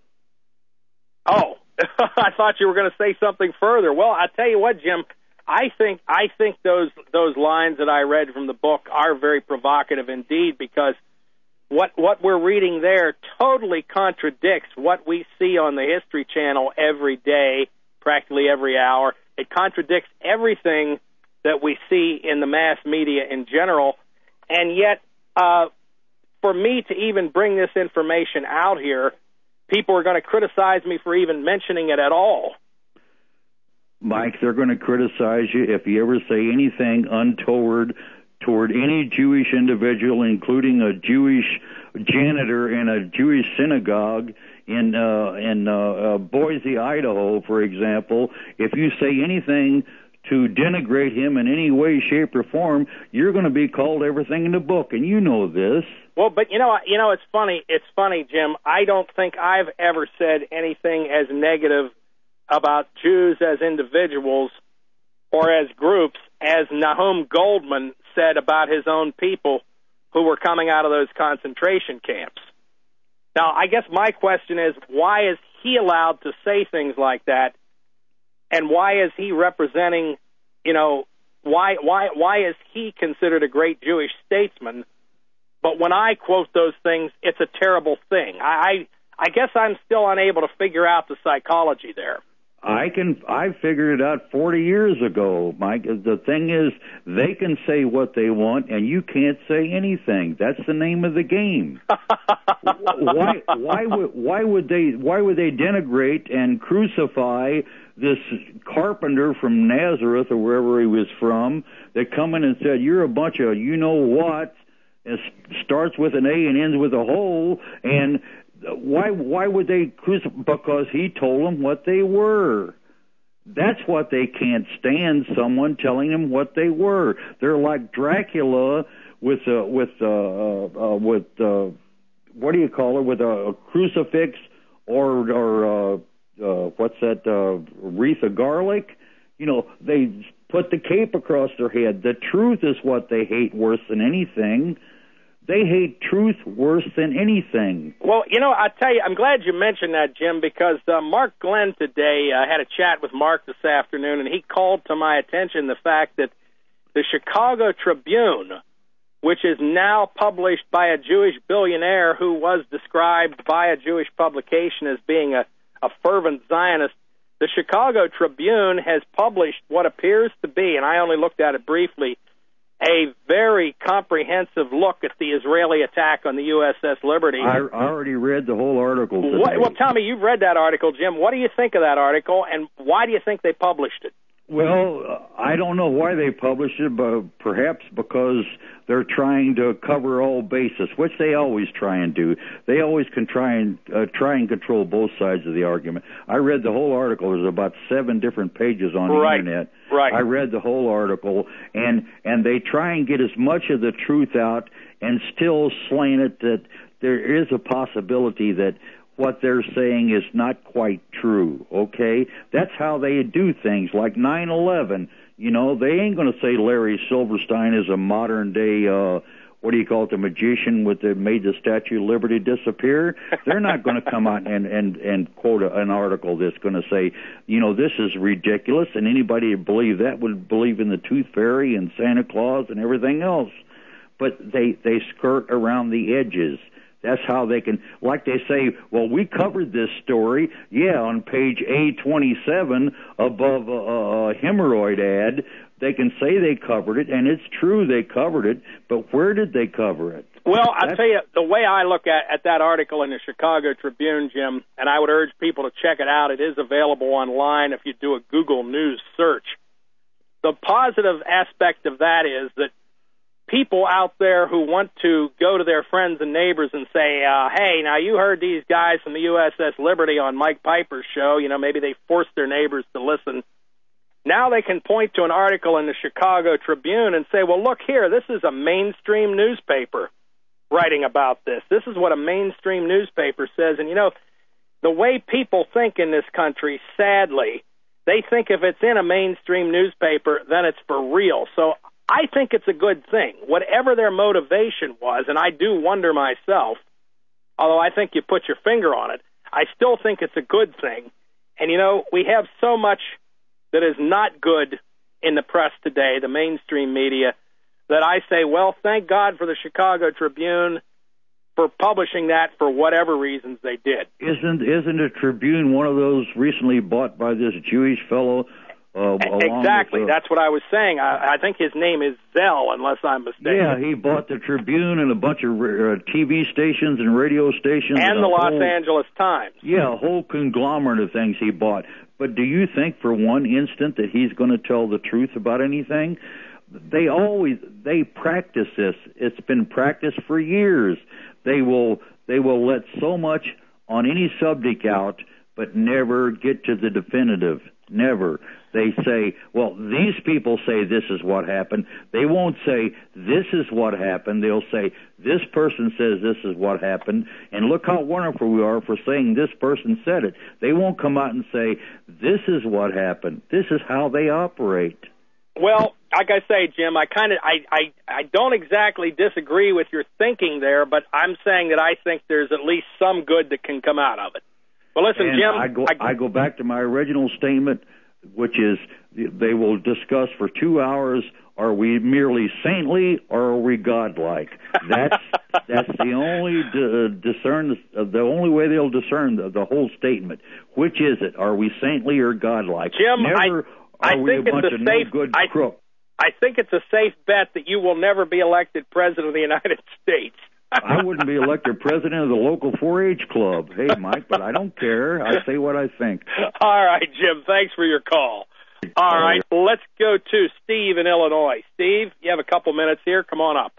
Oh, I thought you were going to say something further. Well, I tell you what, Jim, I think I think those those lines that I read from the book are very provocative indeed, because what what we're reading there totally contradicts what we see on the History Channel every day, practically every hour. It contradicts everything that we see in the mass media in general, and yet uh, for me to even bring this information out here, people are going to criticize me for even mentioning it at all.
Mike, they're going to criticize you if you ever say anything untoward toward any Jewish individual, including a Jewish janitor in a Jewish synagogue in uh, in uh, uh, Boise, Idaho, for example. If you say anything to denigrate him in any way, shape, or form, you're going to be called everything in the book, and you know this.
Well, but you know, you know, it's funny. It's funny, Jim. I don't think I've ever said anything as negative about Jews as individuals or as groups as Nahum Goldman said about his own people who were coming out of those concentration camps. Now, I guess my question is, why is he allowed to say things like that, and why is he representing, you know, why why why is he considered a great Jewish statesman? But when I quote those things, it's a terrible thing. I, I I guess I'm still unable to figure out the psychology there.
I can. I figured it out forty years ago, Mike. The thing is, they can say what they want, and you can't say anything. That's the name of the game. why? Why would? Why would they? Why would they denigrate and crucify this carpenter from Nazareth or wherever he was from that come in and said, "You're a bunch of you know what." It starts with an A and ends with a hole, and why why would they crucify? Because he told them what they were. That's what they can't stand, someone telling them what they were. They're like Dracula with uh, with uh, uh, with uh, what do you call it? With a, a crucifix or or uh, uh, what's that uh, wreath of garlic? You know, they put the cape across their head. The truth is what they hate worse than anything. They hate truth worse than anything.
Well, you know, I tell you, I'm glad you mentioned that, Jim, because uh, Mark Glenn today uh, had a chat with Mark this afternoon, and he called to my attention the fact that the Chicago Tribune, which is now published by a Jewish billionaire who was described by a Jewish publication as being a, a fervent Zionist, the Chicago Tribune has published what appears to be, and I only looked at it briefly, a very comprehensive look at the Israeli attack on the U S S Liberty.
I already read the whole article today.
What, well, tell me, you've read that article, Jim. What do you think of that article, and why do you think they published it?
Well, I don't know why they published it, but perhaps because they're trying to cover all bases, which they always try and do. They always can try and uh, try and control both sides of the argument. I read the whole article. There's about seven different pages on the
right.
internet.
Right.
I read the whole article, and and they try and get as much of the truth out and still slant it that there is a possibility that what they're saying is not quite true, okay? That's how they do things, like nine eleven. You know, they ain't going to say Larry Silverstein is a modern-day, uh, what do you call it, the magician with the made the Statue of Liberty disappear. They're not going to come out and and and quote a, an article that's going to say, you know, this is ridiculous, and anybody who believe that would believe in the Tooth Fairy and Santa Claus and everything else. But they they skirt around the edges. That's how they can, like they say, well, we covered this story, yeah, on page A twenty-seven above a, a hemorrhoid ad. They can say they covered it, and it's true they covered it, but where did they cover it?
Well, I'll tell you, the way I look at, at that article in the Chicago Tribune, Jim, and I would urge people to check it out. It is available online if you do a Google News search. The positive aspect of that is that people out there who want to go to their friends and neighbors and say, uh, hey, now you heard these guys from the U S S Liberty on Mike Piper's show. You know, maybe they forced their neighbors to listen. Now they can point to an article in the Chicago Tribune and say, well, look here, this is a mainstream newspaper writing about this. This is what a mainstream newspaper says. And, you know, the way people think in this country, sadly, they think if it's in a mainstream newspaper, then it's for real. So I think it's a good thing, whatever their motivation was, and I do wonder myself, although I think you put your finger on it, I still think it's a good thing. And, you know, we have so much that is not good in the press today, the mainstream media, that I say, well, thank God for the Chicago Tribune for publishing that for whatever reasons they did.
Isn't isn't a Tribune one of those recently bought by this Jewish fellow? Uh,
exactly.
With, uh,
That's what I was saying. I, I think his name is Zell, unless I'm mistaken.
Yeah, he bought the Tribune and a bunch of uh, T V stations and radio stations.
And, and the Los whole, Angeles Times.
Yeah, a whole conglomerate of things he bought. But do you think for one instant that he's going to tell the truth about anything? They always, they practice this. It's been practiced for years. They will, they will let so much on any subject out, but never get to the definitive. Never. They say, well, these people say this is what happened. They won't say this is what happened. They'll say this person says this is what happened, and look how wonderful we are for saying this person said it. They won't come out and say this is what happened. This is how they operate.
Well, like I say, Jim, I kind of I, I, I don't exactly disagree with your thinking there, but I'm saying that I think there's at least some good that can come out of it. Well, listen,
and
Jim.
I go,
I,
I go back to my original statement, which is they will discuss for two hours, are we merely saintly or are we godlike? That's that's the only uh, discern uh, the only way they'll discern the, the whole statement. Which is it? Are we saintly or godlike?
Jim,
Never
I, I
are we
think
a bunch
it's a
of
safe,
no good
I,
crooks.
I think it's a safe bet that you will never be elected president of the United States.
I wouldn't be elected president of the local four H club. Hey, Mike, but I don't care. I say what I think.
All right, Jim, thanks for your call. All right, let's go to Steve in Illinois. Steve, you have a couple minutes here. Come on up.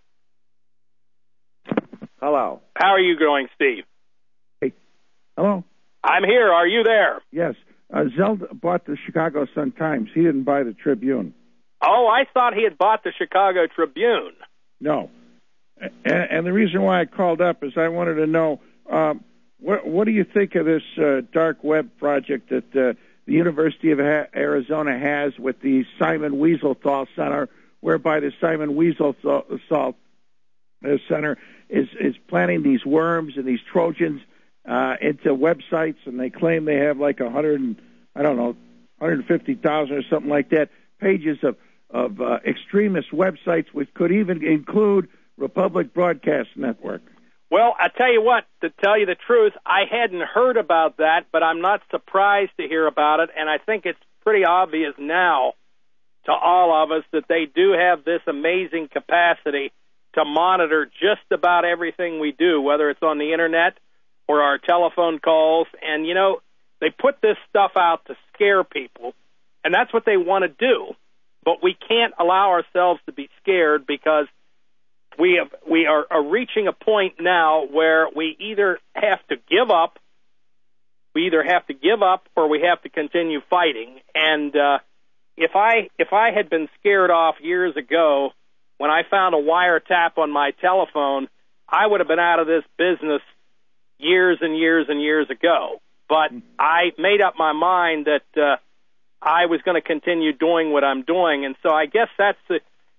Hello.
How are you going, Steve?
Hey. Hello.
I'm here. Are you there?
Yes. Uh, Zelda bought the Chicago Sun-Times. He didn't buy the Tribune.
Oh, I thought he had bought the Chicago Tribune.
No. And, and the reason why I called up is I wanted to know, um, what, what do you think of this uh, dark web project that uh, the University of ha- Arizona has with the Simon Wiesenthal Center, whereby the Simon Wiesenthal Center is, is planting these worms and these Trojans uh, into websites, and they claim they have like a hundred, I don't know, one hundred fifty thousand or something like that, pages of, of uh, extremist websites, which could even include Republic Broadcast Network.
Well, I tell you what, to tell you the truth, I hadn't heard about that, but I'm not surprised to hear about it, and I think it's pretty obvious now to all of us that they do have this amazing capacity to monitor just about everything we do, whether it's on the Internet or our telephone calls. And, you know, they put this stuff out to scare people, and that's what they want to do. But we can't allow ourselves to be scared because we have, we are, are reaching a point now where we either have to give up, we either have to give up or we have to continue fighting. And uh, if I if I had been scared off years ago when I found a wiretap on my telephone, I would have been out of this business years and years and years ago. But I made up my mind that uh, I was going to continue doing what I'm doing, and so I guess that's the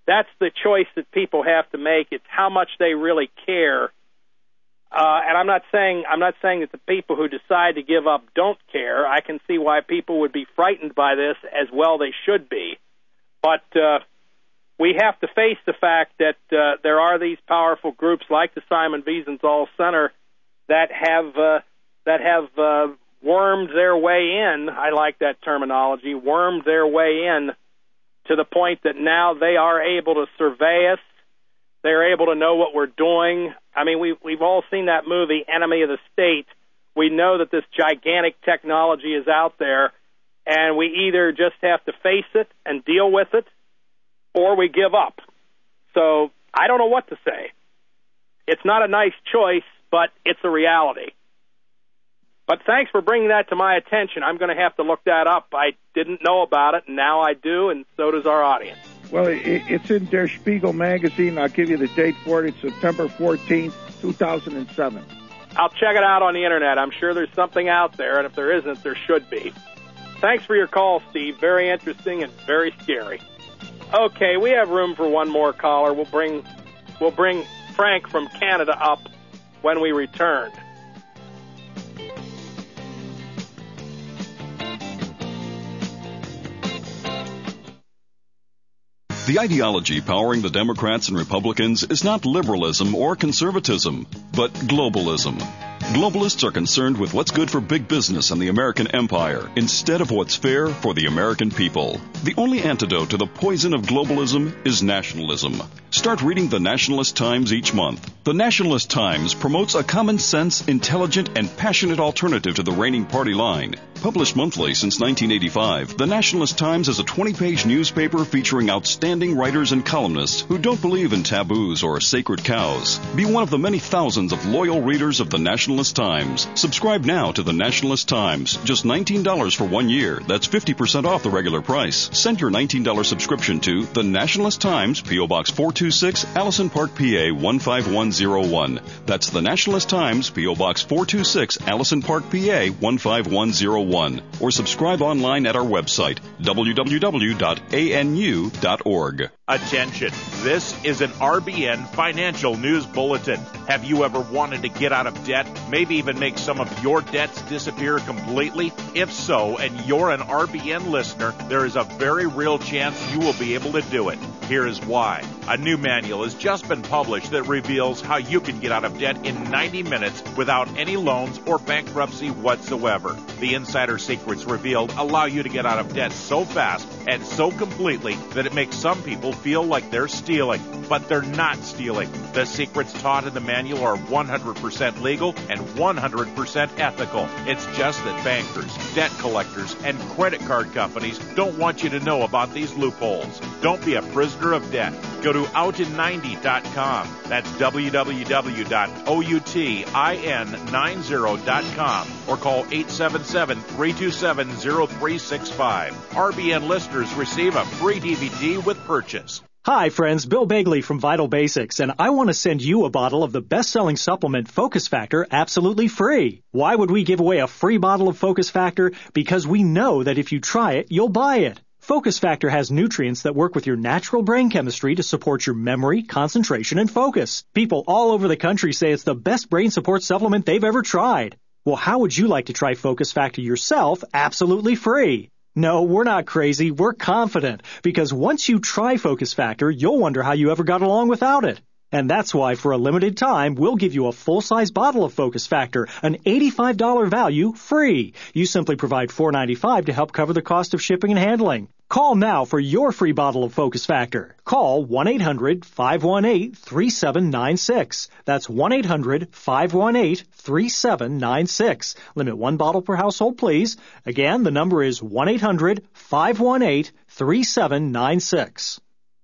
that's the choice that people have to make. It's how much they really care. Uh, and I'm not saying I'm not saying that the people who decide to give up don't care. I can see why people would be frightened by this, as well they should be. But uh, we have to face the fact that uh, there are these powerful groups like the Simon Wiesenthal Center that have uh, that have uh, wormed their way in. I like that terminology, wormed their way in to the point that now they are able to survey us. They're able to know what we're doing. I mean, we, we've all seen that movie, Enemy of the State. We know that this gigantic technology is out there, and we either just have to face it and deal with it, or we give up. So I don't know what to say. It's not a nice choice, but it's a reality. But thanks for bringing that to my attention. I'm going to have to look that up. I didn't know about it, and now I do, and so does our audience.
Well, it's in Der Spiegel magazine. I'll give you the date for it. It's September fourteenth, two thousand seven.
I'll check it out on the Internet. I'm sure there's something out there, and if there isn't, there should be. Thanks for your call, Steve. Very interesting and very scary. Okay, we have room for one more caller. We'll bring, we'll bring Frank from Canada up when we return.
The ideology powering the Democrats and Republicans is not liberalism or conservatism, but globalism. Globalists are concerned with what's good for big business and the American empire instead of what's fair for the American people. The only antidote to the poison of globalism is nationalism. Start reading the Nationalist Times each month. The Nationalist Times promotes a common sense, intelligent, and passionate alternative to the reigning party line. Published monthly since nineteen eighty-five, the Nationalist Times is a twenty-page newspaper featuring outstanding writers and columnists who don't believe in taboos or sacred cows. Be one of the many thousands of loyal readers of the Nationalist Times. Subscribe now to the Nationalist Times. Just nineteen dollars for one year. That's fifty percent off the regular price. Send your nineteen dollars subscription to the Nationalist Times, P O. Box four two six, Allison Park, P A one five one zero one. That's the Nationalist Times, P O. Box four two six, Allison Park, P A one five one zero one. Or subscribe online at our website, w w w dot a n u dot org.
Attention, this is an R B N financial news bulletin. Have you ever wanted to get out of debt, maybe even make some of your debts disappear completely? If so, and you're an R B N listener, there is a very real chance you will be able to do it. Here is why. A new manual has just been published that reveals how you can get out of debt in ninety minutes without any loans or bankruptcy whatsoever. The insider secrets revealed allow you to get out of debt so fast and so completely that it makes some people feel like they're stealing, but they're not stealing. The secrets taught in the manual are one hundred percent legal and one hundred percent ethical. It's just that bankers, debt collectors, and credit card companies don't want you to know about these loopholes. Don't be a prisoner of debt. Go to out in ninety dot com. That's w w w dot outin ninety dot com or call eight seven seven, three two seven, zero three six five. R B N listeners receive a free D V D with purchase.
Hi, friends. Bill Bagley from Vital Basics, and I want to send you a bottle of the best-selling supplement Focus Factor absolutely free. Why would we give away a free bottle of Focus Factor? Because we know that if you try it, you'll buy it. Focus Factor has nutrients that work with your natural brain chemistry to support your memory, concentration, and focus. People all over the country say it's the best brain support supplement they've ever tried. Well, how would you like to try Focus Factor yourself absolutely free? No, we're not crazy. We're confident. Because once you try Focus Factor, you'll wonder how you ever got along without it. And that's why, for a limited time, we'll give you a full-size bottle of Focus Factor, an eighty-five dollars value, free. You simply provide four dollars and ninety-five cents to help cover the cost of shipping and handling. Call now for your free bottle of Focus Factor. Call one eight hundred, five one eight, three seven nine six. That's one eight hundred, five one eight, three seven nine six. Limit one bottle per household, please. Again, the number is one eight hundred, five one eight, three seven nine six.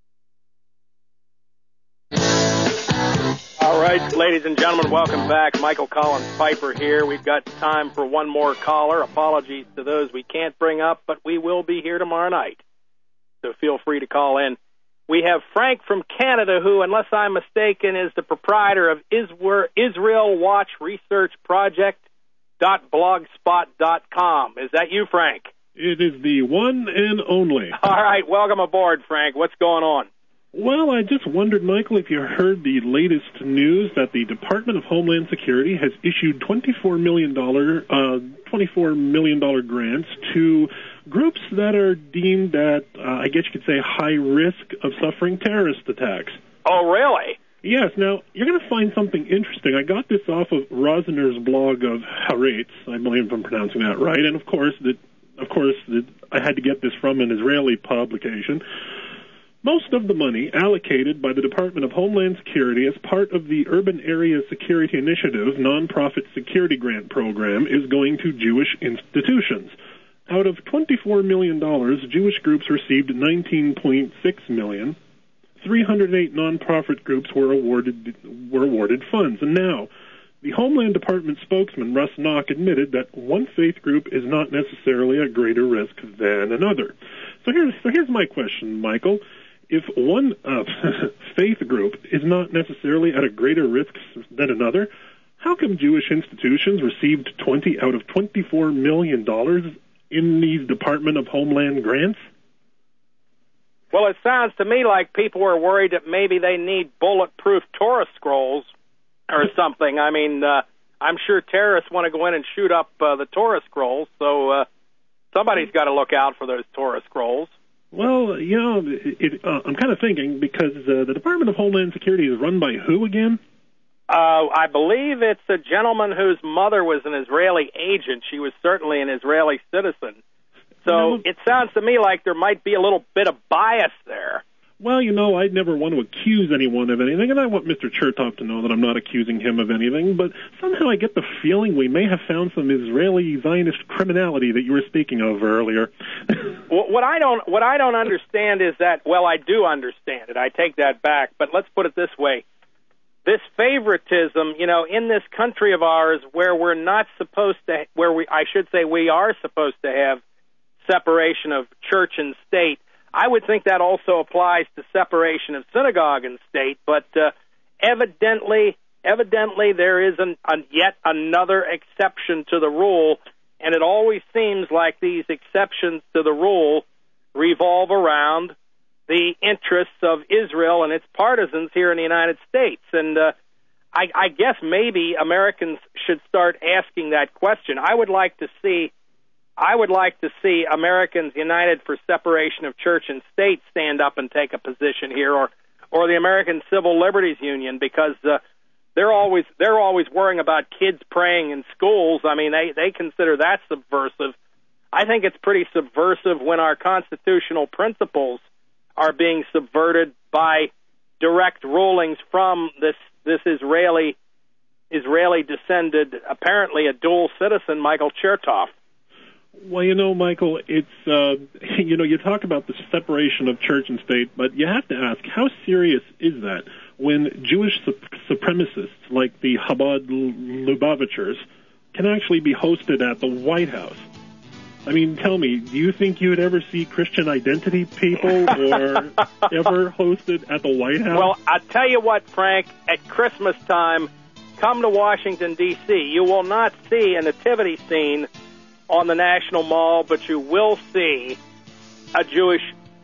All right, ladies and gentlemen, welcome back. Michael Collins Piper here. We've got time for one more caller. Apologies to those we can't bring up, but we will be here tomorrow night. So feel free to call in. We have Frank from Canada, who, unless I'm mistaken, is the proprietor of Israel Watch Research Project dot blogspot dot com. Is that you, Frank?
It is the one and only.
All right, welcome aboard, Frank. What's going on?
Well, I just wondered, Michael, if you heard the latest news that the Department of Homeland Security has issued twenty-four million dollars uh, twenty-four million dollars grants to groups that are deemed at, uh, I guess you could say, high risk of suffering terrorist attacks.
Oh, really?
Yes. Now, you're going to find something interesting. I got this off of Rosner's blog of Haaretz. I believe I'm pronouncing that right. And, of course, the, of course, the, I had to get this from an Israeli publication. Most of the money allocated by the Department of Homeland Security as part of the Urban Area Security Initiative nonprofit security grant program is going to Jewish institutions. Out of twenty-four million dollars, Jewish groups received nineteen point six million dollars. three hundred eight nonprofit groups were awarded were awarded funds. And now, the Homeland Department spokesman, Russ Knock, admitted that one faith group is not necessarily at greater risk than another. So here's, so here's my question, Michael. If one uh, faith group is not necessarily at a greater risk than another, how come Jewish institutions received twenty out of twenty-four million dollars in these Department of Homeland grants?
Well, it sounds to me like people are worried that maybe they need bulletproof Torah scrolls or something. I mean, uh, I'm sure terrorists want to go in and shoot up uh, the Torah scrolls, so uh, somebody's got to look out for those Torah scrolls.
Well, you know, it, it, uh, I'm kind of thinking, because uh, the Department of Homeland Security is run by who again?
Uh, I believe it's a gentleman whose mother was an Israeli agent. She was certainly an Israeli citizen. So no. It sounds to me like there might be a little bit of bias there.
Well, you know, I'd never want to accuse anyone of anything, and I want Mister Chertoff to know that I'm not accusing him of anything, but somehow I get the feeling we may have found some Israeli Zionist criminality that you were speaking of earlier.
What I don't what I don't understand is that, well, I do understand it. I take that back, but let's put it this way. This favoritism, you know, in this country of ours where we're not supposed to, where we, I should say we are supposed to have separation of church and state, I would think that also applies to separation of synagogue and state, but uh, evidently, evidently there is an, an, yet another exception to the rule, and it always seems like these exceptions to the rule revolve around the interests of Israel and its partisans here in the United States. And uh, I, I guess maybe Americans should start asking that question. I would like to see I would like to see Americans United for Separation of Church and State stand up and take a position here, or, or the American Civil Liberties Union, because uh, they're always they're always worrying about kids praying in schools. I mean, they they consider that subversive. I think it's pretty subversive when our constitutional principles are being subverted by direct rulings from this this Israeli Israeli descended, apparently a dual citizen, Michael Chertoff.
Well, you know, Michael, it's, uh, you know, you talk about the separation of church and state, but you have to ask, how serious is that when Jewish su- supremacists like the Chabad Lubavitchers can actually be hosted at the White House? I mean, tell me, do you think you would ever see Christian identity people or ever hosted at the White House?
Well, I'll tell you what, Frank, at Christmas time, come to Washington, D C You will not see a nativity scene on the National Mall, but you will see a Jewish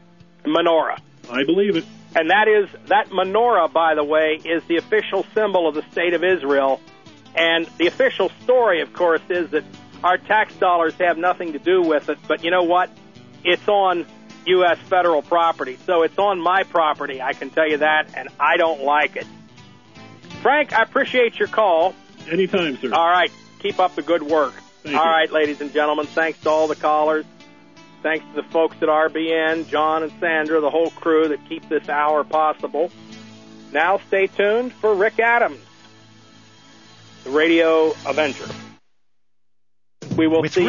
menorah.
I believe it.
And that is that menorah, by the way, is the official symbol of the State of Israel. And the official story, of course, is that our tax dollars have nothing to do with it. But you know what? It's on U S federal property. So it's on my property, I can tell you that, and I don't like it. Frank, I appreciate your call.
Anytime, sir.
All right. Keep up the good work.
Thank
All
you.
right, ladies and gentlemen, thanks to all the callers. Thanks to the folks at R B N, John and Sandra, the whole crew that keep this hour possible. Now stay tuned for Rick Adams, the Radio Avenger. We will see